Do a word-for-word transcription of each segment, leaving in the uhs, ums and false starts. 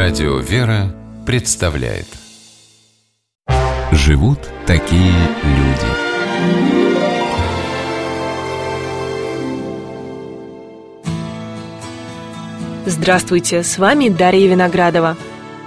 Радио «Вера» представляет. Живут такие люди. Здравствуйте, с вами Дарья Виноградова.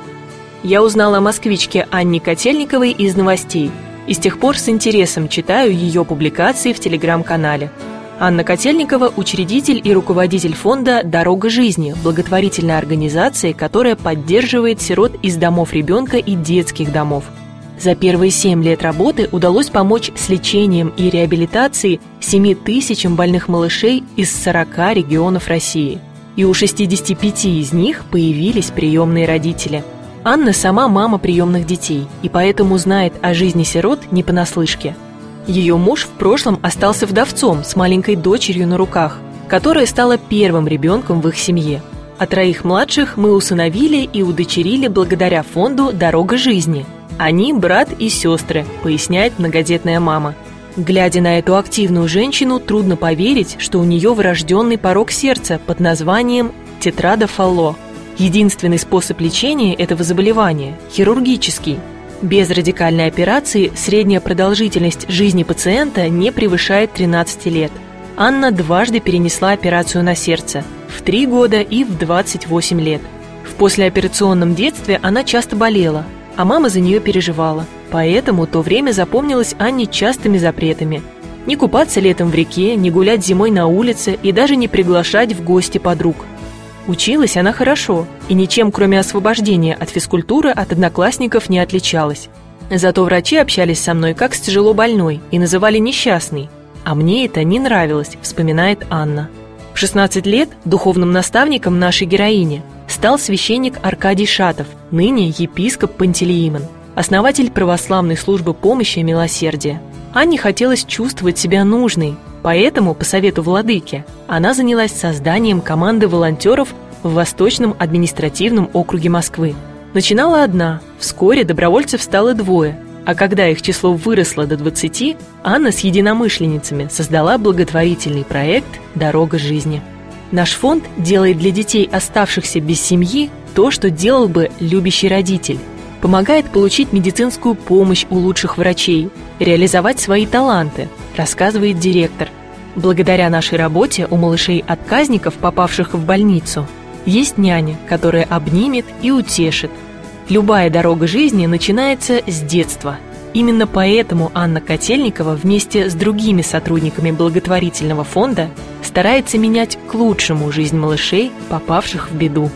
Я узнала о москвичке Анне Котельниковой из новостей и с тех пор с интересом читаю ее публикации в телеграм-канале. Анна Котельникова – учредитель и руководитель фонда «Дорога жизни», благотворительной организации, которая поддерживает сирот из домов ребенка и детских домов. За первые семь лет работы удалось помочь с лечением и реабилитацией семи тысячам больных малышей из сорока регионов России. И у шестидесяти пяти из них появились приемные родители. Анна сама мама приемных детей и поэтому знает о жизни сирот не понаслышке. Ее муж в прошлом остался вдовцом с маленькой дочерью на руках, которая стала первым ребенком в их семье. А троих младших мы усыновили и удочерили благодаря фонду «Дорога жизни». Они брат и сестры, поясняет многодетная мама. Глядя на эту активную женщину, трудно поверить, что у нее врожденный порок сердца под названием тетрадо-фалло. Единственный способ лечения этого заболевания – хирургический. Без радикальной операции средняя продолжительность жизни пациента не превышает тринадцати лет. Анна дважды перенесла операцию на сердце – в три года и в двадцать восемь лет. В послеоперационном детстве она часто болела, а мама за нее переживала. Поэтому то время запомнилось Анне частыми запретами. Не купаться летом в реке, не гулять зимой на улице и даже не приглашать в гости подруг. Училась она хорошо и ничем, кроме освобождения от физкультуры, от одноклассников не отличалась. Зато врачи общались со мной как с тяжело больной и называли несчастной. А мне это не нравилось, вспоминает Анна. В шестнадцать лет духовным наставником нашей героини стал священник Аркадий Шатов, ныне епископ Пантелеимон, основатель православной службы помощи и милосердия. Анне хотелось чувствовать себя нужной, поэтому, по совету владыки, она занялась созданием команды волонтеров в Восточном административном округе Москвы. Начинала одна, вскоре добровольцев стало двое, а когда их число выросло до двадцати, Анна с единомышленницами создала благотворительный проект «Дорога жизни». Наш фонд делает для детей, оставшихся без семьи, то, что делал бы любящий родитель. Помогает получить медицинскую помощь у лучших врачей, реализовать свои таланты, рассказывает директор. Благодаря нашей работе у малышей-отказников, попавших в больницу, есть няня, которая обнимет и утешит. Любая дорога жизни начинается с детства. Именно поэтому Анна Котельникова вместе с другими сотрудниками благотворительного фонда старается менять к лучшему жизнь малышей, попавших в беду.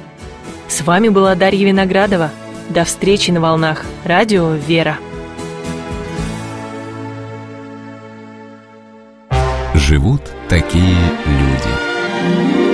С вами была Дарья Виноградова. До встречи на волнах Радио «Вера». Живут такие люди.